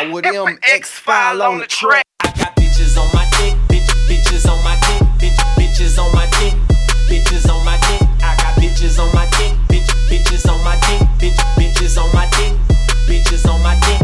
file with them X-File on the track. I got bitches on my dick, bitches on my dick, bitches on my dick, bitches on my dick. I got bitches on my dick, bitches on my dick, bitches on my dick, bitches on my dick.